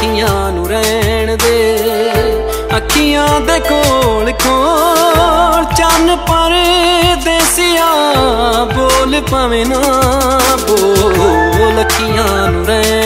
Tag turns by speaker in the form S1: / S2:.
S1: अखियां नू रहन दे, अखियां दे कोल कोल चन्न पर देसिया बोल पवे ना बोल, अखियां नू रहन